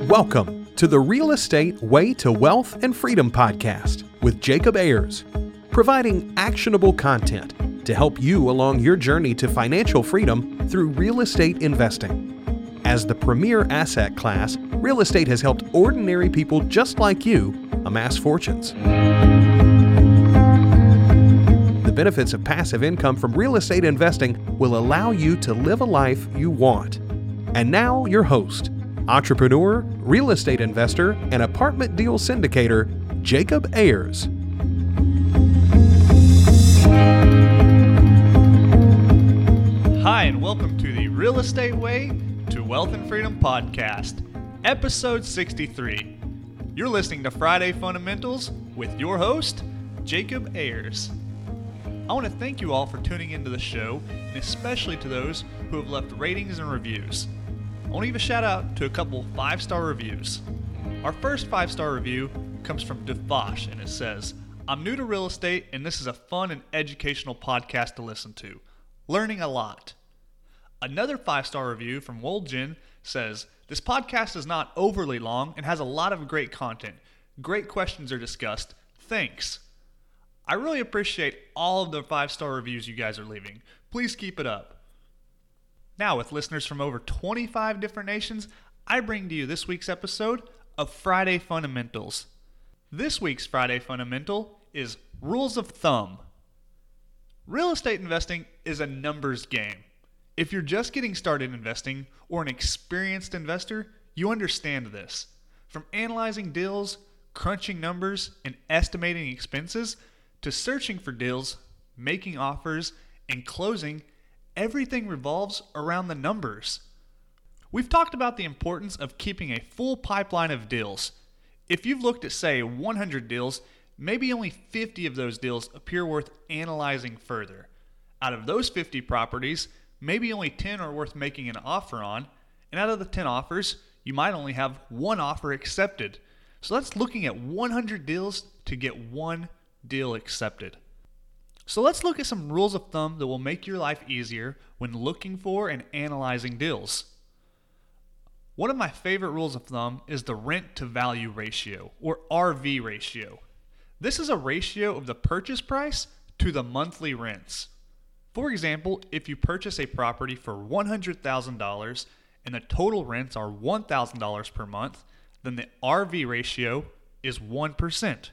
Welcome to the Real Estate Way to Wealth and Freedom podcast with Jacob Ayers, providing actionable content to help you along your journey to financial freedom through real estate investing. As the premier asset class, real estate has helped ordinary people just like you amass fortunes. The benefits of passive income from real estate investing will allow you to live a life you want. And now your host, entrepreneur, real estate investor, and apartment deal syndicator, Jacob Ayers. Hi, and welcome to the Real Estate Way to Wealth and Freedom podcast, episode 63. You're listening to Friday Fundamentals with your host, Jacob Ayers. I want to thank you all for tuning into the show, and especially to those who have left ratings and reviews. I want to give a shout out to a couple 5-star reviews. Our first 5-star review comes from Defosh, and it says, "I'm new to real estate, and this is a fun and educational podcast to listen to. Learning a lot." Another 5-star review from Woljin says, "This podcast is not overly long and has a lot of great content. Great questions are discussed. Thanks." I really appreciate all of the 5-star reviews you guys are leaving. Please keep it up. Now, with listeners from over 25 different nations, I bring to you this week's episode of Friday Fundamentals. This week's Friday Fundamental is Rules of Thumb. Real estate investing is a numbers game. If you're just getting started investing or an experienced investor, you understand this. From analyzing deals, crunching numbers, and estimating expenses, to searching for deals, making offers, and closing, everything revolves around the numbers. We've talked about the importance of keeping a full pipeline of deals. If you've looked at, say, 100 deals, maybe only 50 of those deals appear worth analyzing further. Out of those 50 properties, maybe only 10 are worth making an offer on, and out of the 10 offers, you might only have one offer accepted. So that's looking at 100 deals to get one deal accepted. So let's look at some rules of thumb that will make your life easier when looking for and analyzing deals. One of my favorite rules of thumb is the rent to value ratio, or RV ratio. This is a ratio of the purchase price to the monthly rents. For example, if you purchase a property for $100,000 and the total rents are $1,000 per month, then the RV ratio is 1%.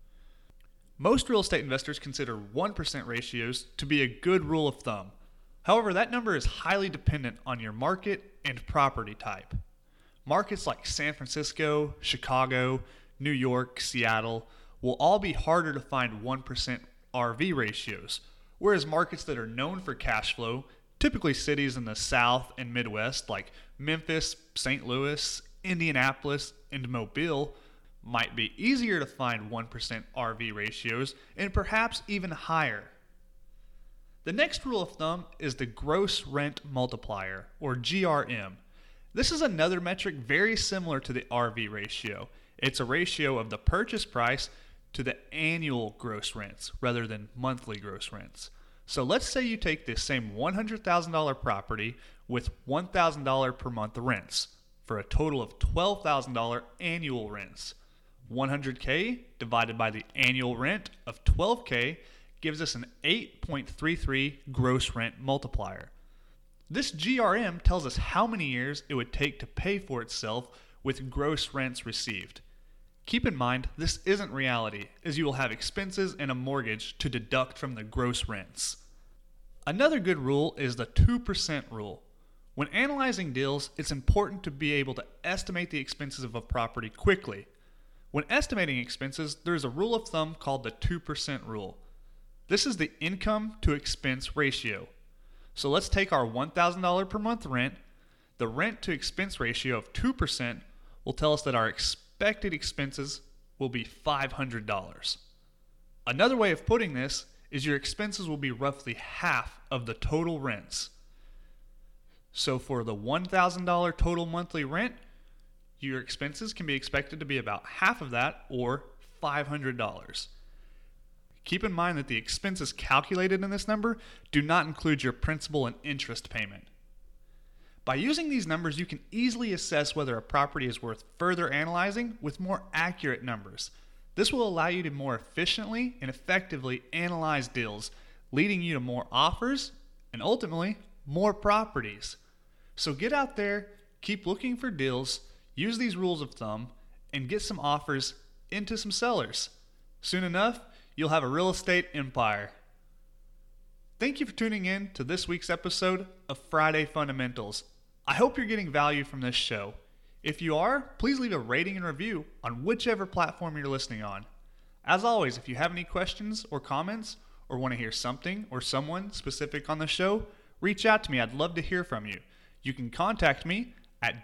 Most real estate investors consider 1% ratios to be a good rule of thumb. However, that number is highly dependent on your market and property type. Markets like San Francisco, Chicago, New York, Seattle will all be harder to find 1% RV ratios, whereas markets that are known for cash flow, typically cities in the South and Midwest like Memphis, St. Louis, Indianapolis, and Mobile, might be easier to find 1% RV ratios and perhaps even higher. The next rule of thumb is the gross rent multiplier, or GRM. This is another metric very similar to the RV ratio. It's a ratio of the purchase price to the annual gross rents rather than monthly gross rents. So let's say you take this same $100,000 property with $1,000 per month rents for a total of $12,000 annual rents. 100K divided by the annual rent of 12K gives us an 8.33 gross rent multiplier. This GRM tells us how many years it would take to pay for itself with gross rents received. Keep in mind, this isn't reality, as you will have expenses and a mortgage to deduct from the gross rents. Another good rule is the 2% rule. When analyzing deals, it's important to be able to estimate the expenses of a property quickly. When estimating expenses, there is a rule of thumb called the 2% rule. This is the income to expense ratio. So let's take our $1,000 per month rent. The rent to expense ratio of 2% will tell us that our expected expenses will be $500. Another way of putting this is your expenses will be roughly half of the total rents. So for the $1,000 total monthly rent, your expenses can be expected to be about half of that, or $500. Keep in mind that the expenses calculated in this number do not include your principal and interest payment. By using these numbers, you can easily assess whether a property is worth further analyzing with more accurate numbers. This will allow you to more efficiently and effectively analyze deals, leading you to more offers and ultimately more properties. So get out there, keep looking for deals, use these rules of thumb, and get some offers into some sellers. Soon enough, you'll have a real estate empire. Thank you for tuning in to this week's episode of Friday Fundamentals. I hope you're getting value from this show. If you are, please leave a rating and review on whichever platform you're listening on. As always, if you have any questions or comments or want to hear something or someone specific on the show, reach out to me. I'd love to hear from you. You can contact me at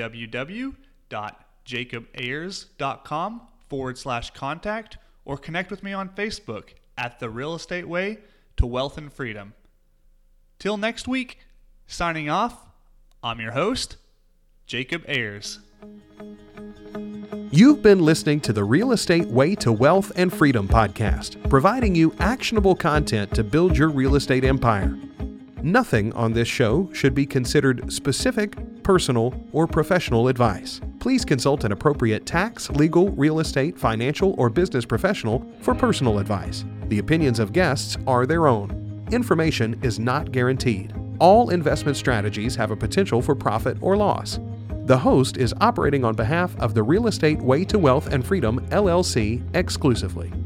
www.jacobayers.com/contact or connect with me on Facebook at The Real Estate Way to Wealth and Freedom. Till next week, signing off, I'm your host, Jacob Ayers. You've been listening to the Real Estate Way to Wealth and Freedom podcast, providing you actionable content to build your real estate empire. Nothing on this show should be considered specific, personal, or professional advice. Please consult an appropriate tax, legal, real estate, financial, or business professional for personal advice. The opinions of guests are their own. Information is not guaranteed. All investment strategies have a potential for profit or loss. The host is operating on behalf of the Real Estate Way to Wealth and Freedom, LLC, exclusively.